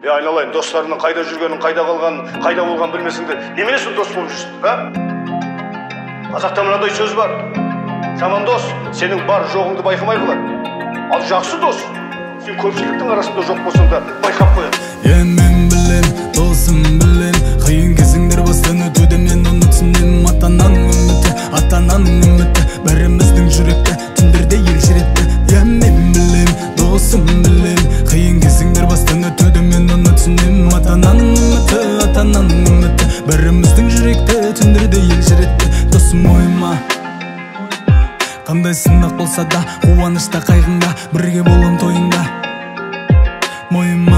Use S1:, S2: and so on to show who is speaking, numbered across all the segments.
S1: Айналайын, достарының қайда жүргенін, қайда қалғанын, қайда болғанын білмесіңдер. Немене сол дос болып жүрсің, Қазақта мынандай сөз бар. Жаман дос сенің бар жоғыңды байқамай қалады. Ал жақсы дос сен көпшіліктің арасында жоқ болсаң да байқап қояды.
S2: Мен білем, досым білем, қиын кезеңдер бастан өтуде, мен оны түсінем. Ата-ананың үміті бәріміздің жүректе, түндерде елжіретті. Мен білем, досым білем, қиын кезеңдер бастан өтуде, мен оны түсінем. Ата-ананың үміті бәріміздің жүректе, түндерде елжіретті. Досым ойыма, қандай сынақ болса да, қуанышта қайғыңда, бірге болам тойыңда. Мойыма,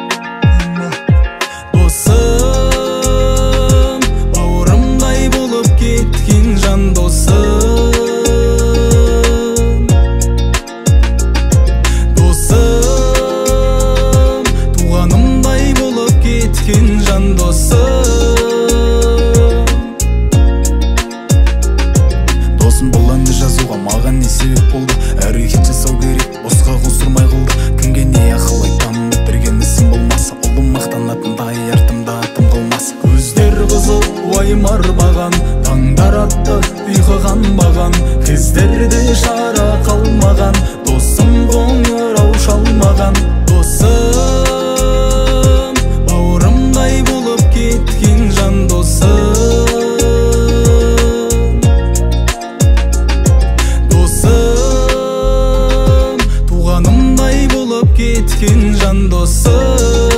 S2: досым, бауырымдай болып кеткен жан досым. Досым, туғанымдай болып кеткен жан досым. Досым, бұл әнді жазуға маған не себеп болды? Әрекет жасау керек, босқа қосырмай қылды. Кімге не ақыл айтамын, бітірген ісім болмаса, ұлым мақтанатындай артымда атым қалмаса. Көздер қызыл, уайым арбаған, таңдар атты, ұйқы қанбаған, кездерде шара қалмаған, досым қоңырау шалмаған. Досым, бауырымдай болып кеткен жан досым. Досым, туғанымдай болып кеткен жан досым.